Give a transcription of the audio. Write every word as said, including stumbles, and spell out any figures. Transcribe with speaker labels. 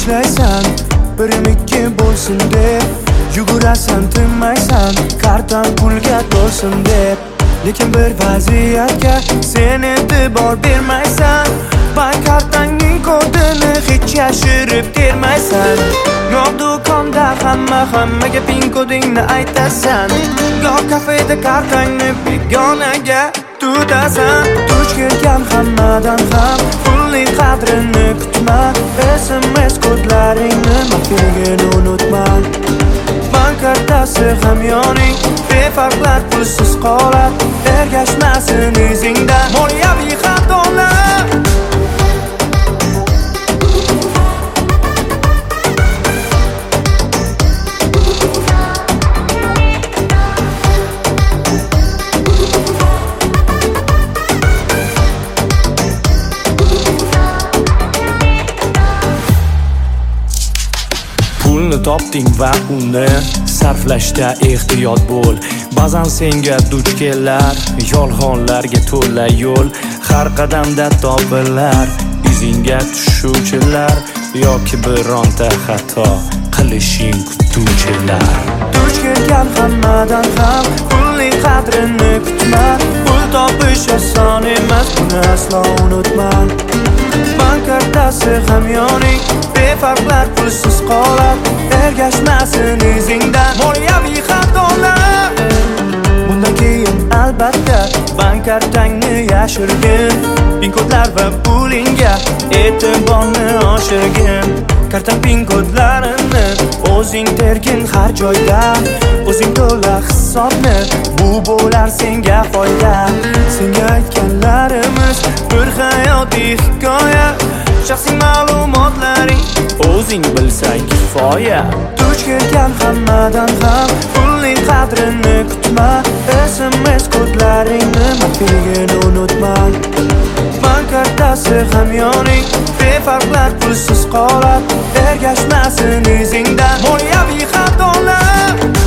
Speaker 1: ishlaysan, birim ikki bo'lsin deb yugurasan, tinmaysan, kartan pulga to'lsin deb. Lekin bir vaziyatga sen e'tibor bermaysan, bank kartangning kodini hech yashirib termaysan. Goh do'konda hamma hammaga pin kodingni aytasan, goh kafeda kartangni begonaga tutasan. Duch kelgan hammadan ham pulning qadrini kutma, S M S kodlaringni maxfiyligini unutma. Bank kartasi hamyoning befarqlar pulsiz qoladi, ergashmasin izingda moliyaviy xatolar. Pulni topding va uni sarflashda ehtiyot bo'l. Ba'zan senga duch kelar yolg'onlarga to'la yo'l. Har qadamda topilar izingga tushuvchilar, yoki bironta xato qilishing kutuvchilar. Duch kelgan hammadan ham pulning qadrini kutma, pul topish oson emas, buni aslo unutma. Bank kartasi hamyoning befarqlar pulsiz qoladi, ergashmasin izingda moliyaviy xatolar. Bundan keyin albatta bank kartangni yashirgin, pin kodlar va pulingga e'tiborni oshirgin. Karta pin kodlarini o'zing tergin har joyda, o'zing to'la hisobni, bu bo'lar senga foyda. Senga aytganlarimiz bir hayotiy hikoya, shaxsiy ma'lumotlaring o'zing bilsang kifoya. Duch kelgan hammadan ham pulning qadrini kutma, S M S kodlaringni maxfiyligini unutma. Bank kartasi hamyoning befarqlar pulsiz qoladi, ergashmasin izingda moliyaviy xatolar.